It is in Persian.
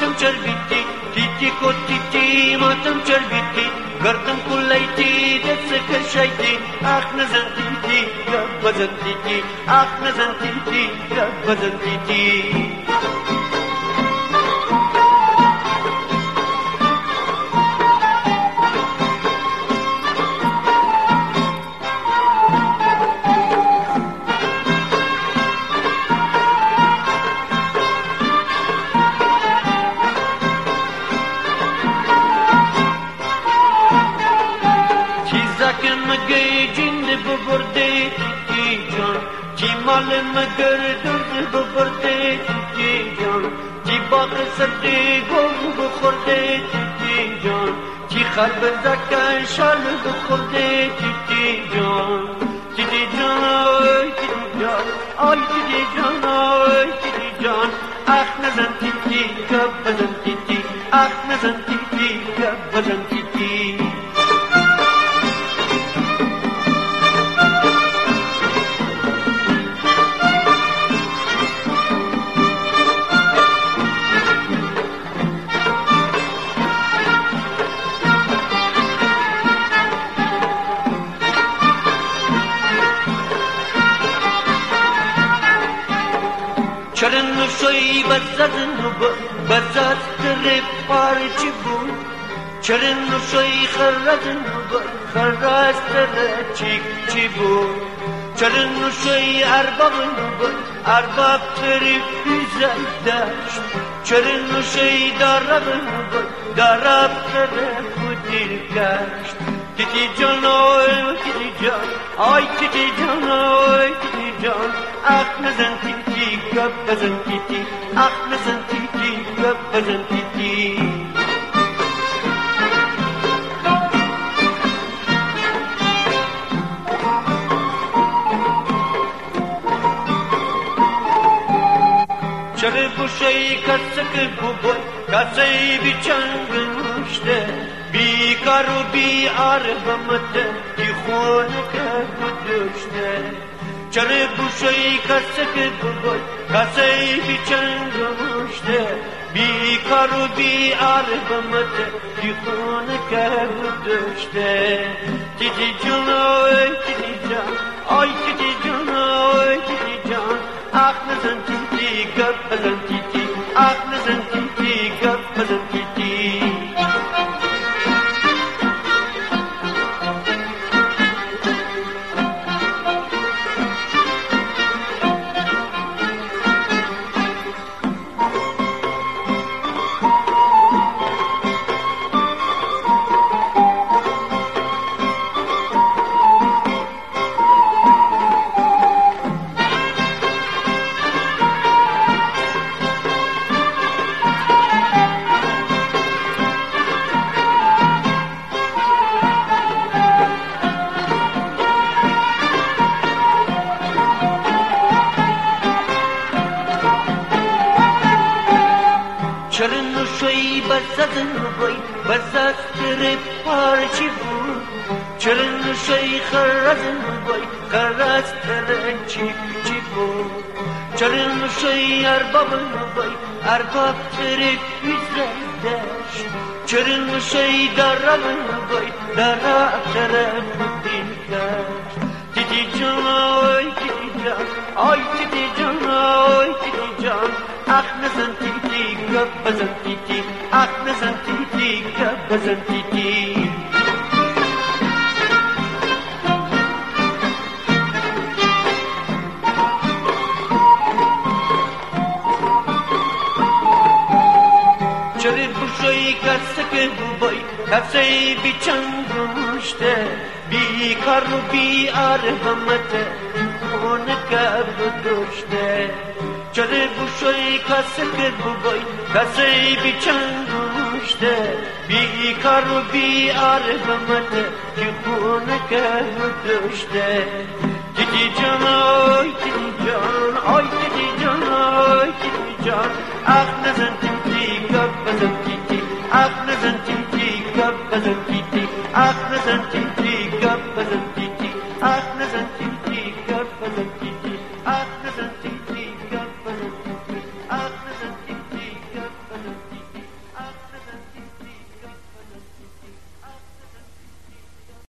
ماتم چربیتی تیتی کو تیتی ماتم چربیتی گردم کلیتی دست کشیتی آخ نزن تیتی گپ بزن تیتی آخ نزن تیتی گپ بزن تیتی مال مگر درد ببرده چی جان چی باغ سردی گم بخورده چی جان چی خرب زکن شال بخورده چی جان چی جان آی چی جان آی چی جان آی چی جان آخ نزن تیتی گپ بزن تیتی آخ نزن تیتی گپ بزن تیتی چرن شوی بزدن بزد تر پارچ بود چرن شوی خردن خراز تر چیک چی بود چرن شوی ارباب تر پیزل داشت چرن شوی دارب تر خودیر گشت تیتی جان آی تیتی جان آی تیتی جان آی تیتی جان آخ نزن تیتی گپ بزن تیتی آخ نزن تیتی گپ بزن تیتی چرا بوشی کسک بوبوی کسی بی چنگ نوشته بی کار و بی عربمت تی خون که بدوشته چرا بوشی کسک بوبوی کسی بی چنگ نوشته بی کار و بی عربمت تی خون که بدوشته تیتی جان آی تیتی جان آی تیتی جان آی تیتی جان آخ نزن تیتی گپ بزن تیتی آخ نزن تیتی گپ بزن تیتی چرن شوی بزدن بای بزد تر پارچی بود چرن شوی خرزن بای خرز تر چیک چی بود چرن شوی ارباب تر پیزل داشت چرن شوی درب بای درب تر خودی گشت تیتی جان آی تیتی جان آی تیتی جان آی تیتی جان آخ نزن تیتی گپ بزن تیتی آخ نزن تیتی گپ بزن تیتی چرا بوشی کسک بوبای کسی بی چنگ نوشته بی کار و بی عربمت خون که بدوشته چرا بوشی کسک بوبای کسی بی چنگ نوشته بی کار و بی عربمت خون که بدوشته تیتی جان آی تیتی جان آی تیتی جان آی تیتی جان آخ نزن تیتی گپ بزن تیتی آخ نزن تیتی گپ بزن تیتی آخ نزن تیتی گپ بزن تیتی آخ نزن تیتی